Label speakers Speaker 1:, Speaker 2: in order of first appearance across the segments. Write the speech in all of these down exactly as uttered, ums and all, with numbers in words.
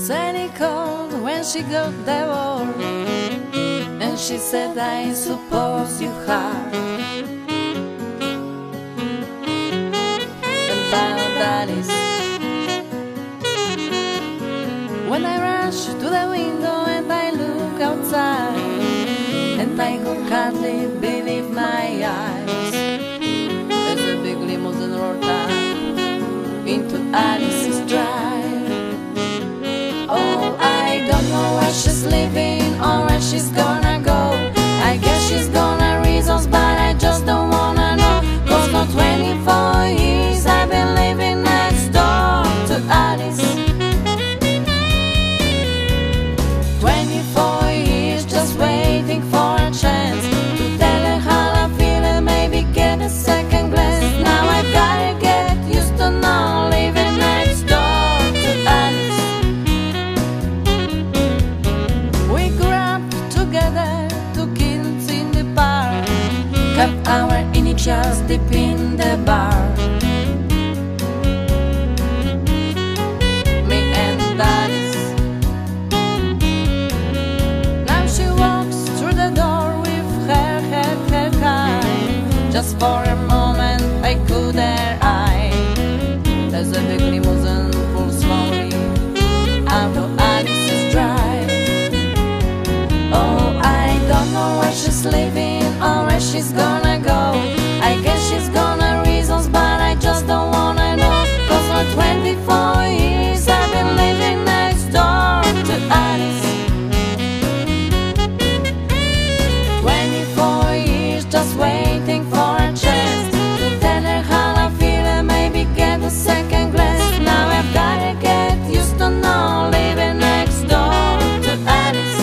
Speaker 1: Sally called when she got the word, and she said, I suppose you have. And found Alice. When I rush to the window and I look outside, and I could hardly believe my eyes, as a big limousine rolled up into Alice's drive. Oh, I don't know where she's living or where she's gonna go. I guess she's gonna reasons, but I just don't wanna know. Cause for twenty-four years I've been living next door to Alice. Twenty-four years just waiting for a chance to tell her how I feel and maybe get a second glance. Now I gotta get used to not living next door to Alice. We grew up together, two kids in the park, kept our initials deep in the bar. Me and Alice. Now she walks through the door with her head held high. Just for a moment I could her eye, as a big limousine pulls slowly out of Alice's drive. Oh, I don't know where she's living or where she's gonna go. I guess she's gonna reasons, but I just don't wanna know. Cause for twenty-four years I've been living next door to Alice. Twenty-four years just waiting for a chance to tell her how I feel and maybe get a second glance. Now I've gotta get used to not living next door to Alice.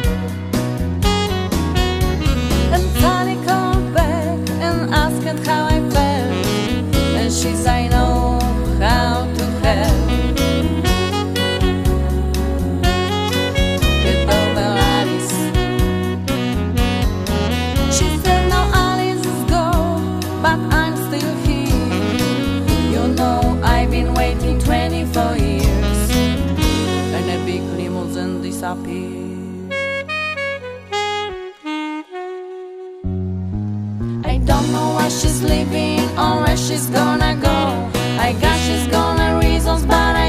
Speaker 1: And Sally called back and asked how I felt, and she said, I know how to help. Get over Alice. She said, no, Alice is gone, but I'm still here. You know I've been waiting twenty-four years, and a big limousine disappeared. I don't know where she's living or where she's gonna go. I guess she's gonna reasons, but I